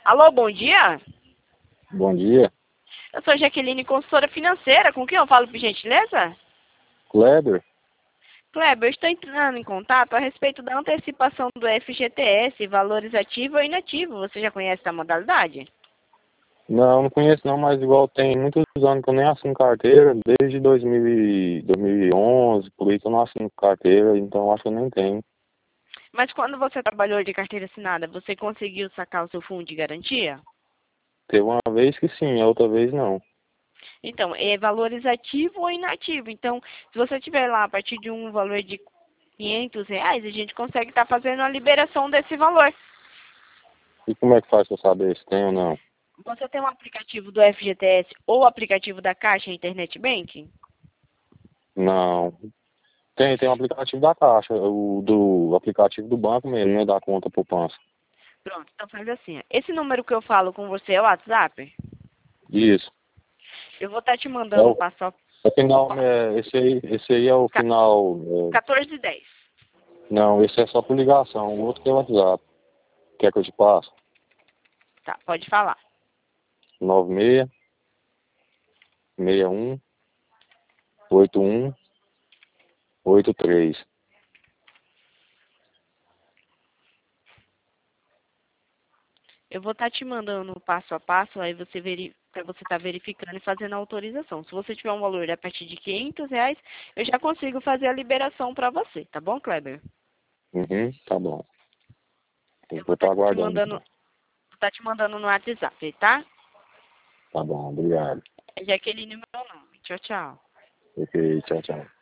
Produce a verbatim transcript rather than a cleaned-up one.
Alô, bom dia. Bom dia. Eu sou Jaqueline, consultora financeira. Com quem eu falo, por gentileza? Kleber? Kleber, eu estou entrando em contato a respeito da antecipação do F G T S, valores ativo ou inativo. Você já conhece essa modalidade? Não, não conheço não, mas igual tem muitos anos que eu nem assino carteira, desde dois mil e dois mil e onze, por isso eu não assino carteira, então acho que eu nem tenho. Mas quando você trabalhou de carteira assinada, você conseguiu sacar o seu fundo de garantia? Teve uma vez que sim, a outra vez não. Então, é valores ativo ou inativo. Então, se você tiver lá a partir de um valor de quinhentos reais, a gente consegue estar fazendo a liberação desse valor. E como é que faz pra saber se tem ou não? Você tem um aplicativo do F G T S ou aplicativo da Caixa Internet Banking? Não. Tem, tem um aplicativo da Caixa, o do aplicativo do banco mesmo, né, da conta poupança. Pronto, então faz assim. Ó. Esse número que eu falo com você é o WhatsApp? Isso. Eu vou estar te É mandando um o, passo a é o final, é, esse aí, esse aí é o ca- final. É, quatorze e dez. não, esse é só por ligação, o outro que é o WhatsApp. Quer que eu te passe? Tá, pode falar. nove seis seis um oito um oito três. Eu vou estar te mandando um passo a passo, aí você veri... para você estar verificando e fazendo a autorização. Se você tiver um valor a partir de quinhentos reais, eu já consigo fazer a liberação para você, tá bom, Kleber? Uhum, tá bom. Eu Eu vou vou estar estar te aguardando mandando, então. vou estar te mandando no WhatsApp, tá? Tá bom, obrigado. É Jaqueline meu nome. Tchau, tchau. Ok, tchau, tchau.